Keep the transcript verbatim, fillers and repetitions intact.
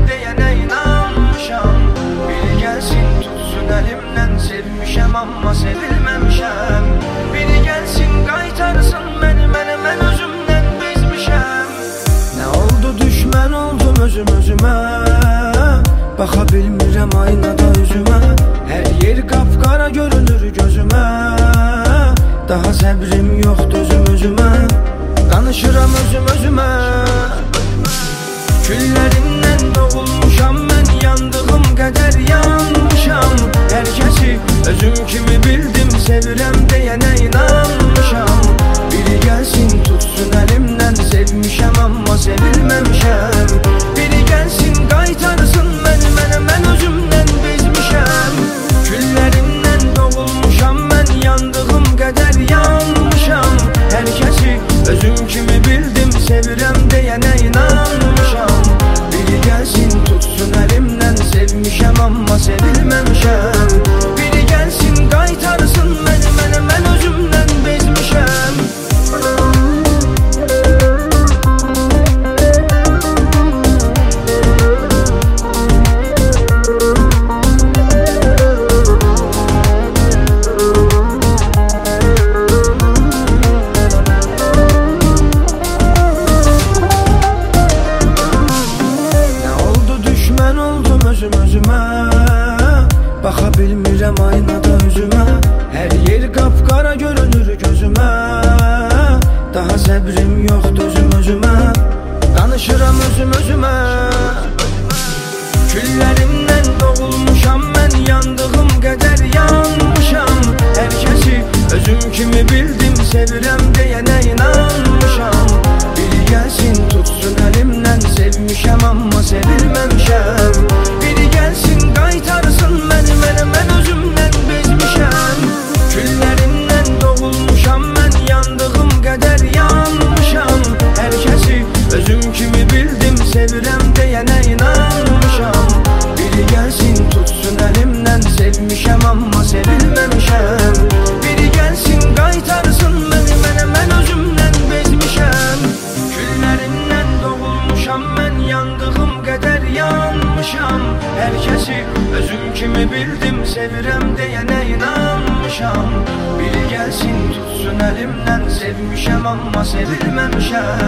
deyənə inanmışam. Biri gəlsin tutsun əlimdən, sevmişəm amma sevilməmişəm. Biri gəlsin qaytarsın məni, mənə mən özümdən bezmişəm. Nə oldu düşmən oldum özüm özümə, baxa bilmirəm aynada üzümə. Hər yer qapqara görünür gözümə, daha səbrim yoxdur özüm özümə. Danışıram özüm özümə. Küllərindən doğulmuşam mən, yandığım qədər yanmışam. Hər kəsi özüm kimi bildim, sevirəm deyənə inanmışam. Biri gəlsin tutsun əlimdən, sevmişəm amma sevilməmişəm. Biri gəlsin qaytarsın məni, mənə mən özümdən bezmişəm. Küllərindən doğulmuşam mən, yandığım qədər yanmışam. Hər kəsi özüm kimi bildim, sevirəm deyənə inanmışam. Biri gəlsin tutsun əlimdən, sevmişəm amma sevilməmişəm. Biri gəlsin qaytarsın məni, mənə mən özümdən bezmişəm. Özüm özümə, baxa bilmirəm aynada üzümə. Hər yer qapqara görünür gözümə, daha səbrim yoxdur özüm özümə. Danışıram özüm özümə. Küllərimdən doğulmuşam mən, yandığım qədər yanmışam. Hər kəsi özüm kimi bildim, sevirəm deyənə inanmışam. Biri gəlsin tutsun əlimdən, sevmişəm amma sevilməmişəm. Biri gəlsin qaytarsın məni, mənə mən özümdən bezmişəm. Küllərindən doğulmuşam mən, yandığım qədər yanmışam. Hər kəsi özüm kimi bildim, sevirəm deyənə inanmışam. Biri gəlsin tutsun əlimdən, sevmişəm amma sevilməmişəm. Biri gəlsin qaytarsın məni, mənə mən özümdən bezmişəm. Küllərindən doğulmuşam mən, yandığım qədər yanmışam. Hər kəsi özüm kimi bildim, sevirəm deyənə inanmışam. Biri gəlsin tutsun əlimdən, sevmişəm amma sevilməmişəm.